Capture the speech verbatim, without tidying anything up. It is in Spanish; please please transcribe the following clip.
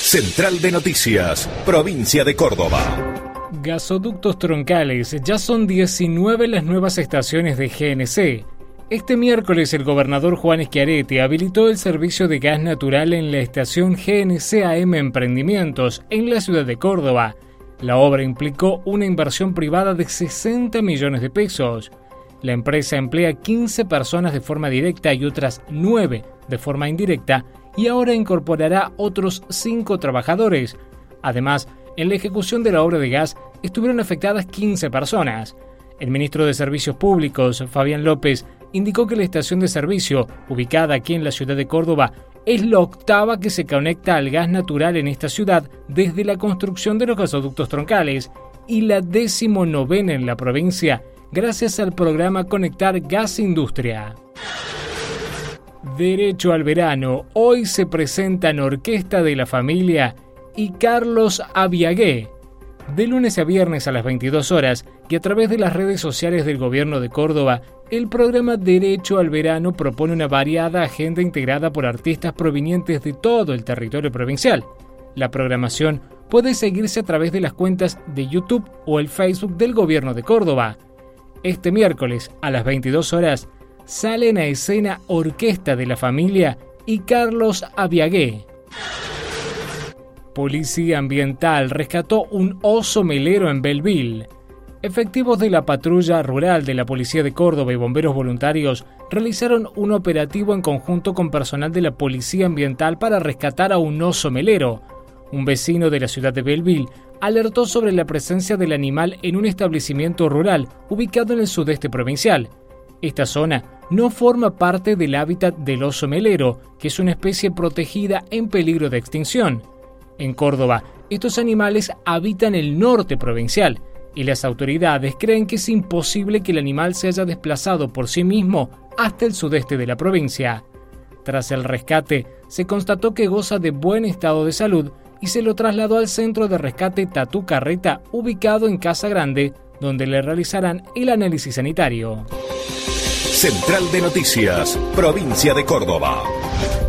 Central de Noticias, provincia de Córdoba. Gasoductos troncales. Ya son diecinueve las nuevas estaciones de G N C. Este miércoles el gobernador Juan Schiaretti habilitó el servicio de gas natural en la estación G N C A M Emprendimientos en la ciudad de Córdoba. La obra implicó una inversión privada de sesenta millones de pesos. La empresa emplea quince personas de forma directa y otras nueve de forma indirecta, y ahora incorporará otros cinco trabajadores. Además, en la ejecución de la obra de gas estuvieron afectadas quince personas. El ministro de Servicios Públicos, Fabián López, indicó que la estación de servicio, ubicada aquí en la ciudad de Córdoba, es la octava que se conecta al gas natural en esta ciudad desde la construcción de los gasoductos troncales y la decimonovena en la provincia, gracias al programa Conectar Gas Industria. Derecho al verano. Hoy se presentan Orquesta de la Familia y Carlos Abiagué. De lunes a viernes a las veintidós horas y a través de las redes sociales del Gobierno de Córdoba, el programa Derecho al Verano propone una variada agenda integrada por artistas provenientes de todo el territorio provincial. La programación puede seguirse a través de las cuentas de YouTube o el Facebook del Gobierno de Córdoba. Este miércoles a las veintidós horas salen a escena Orquesta de la Familia y Carlos Abiagué. Policía Ambiental rescató un oso melero en Belville. Efectivos de la patrulla rural de la Policía de Córdoba y bomberos voluntarios realizaron un operativo en conjunto con personal de la Policía Ambiental para rescatar a un oso melero. Un vecino de la ciudad de Belville alertó sobre la presencia del animal en un establecimiento rural ubicado en el sudeste provincial. Esta zona no forma parte del hábitat del oso melero, que es una especie protegida en peligro de extinción. En Córdoba, estos animales habitan el norte provincial y las autoridades creen que es imposible que el animal se haya desplazado por sí mismo hasta el sudeste de la provincia. Tras el rescate, se constató que goza de buen estado de salud y se lo trasladó al centro de rescate Tatú Carreta, ubicado en Casa Grande, donde le realizarán el análisis sanitario. Central de Noticias, provincia de Córdoba.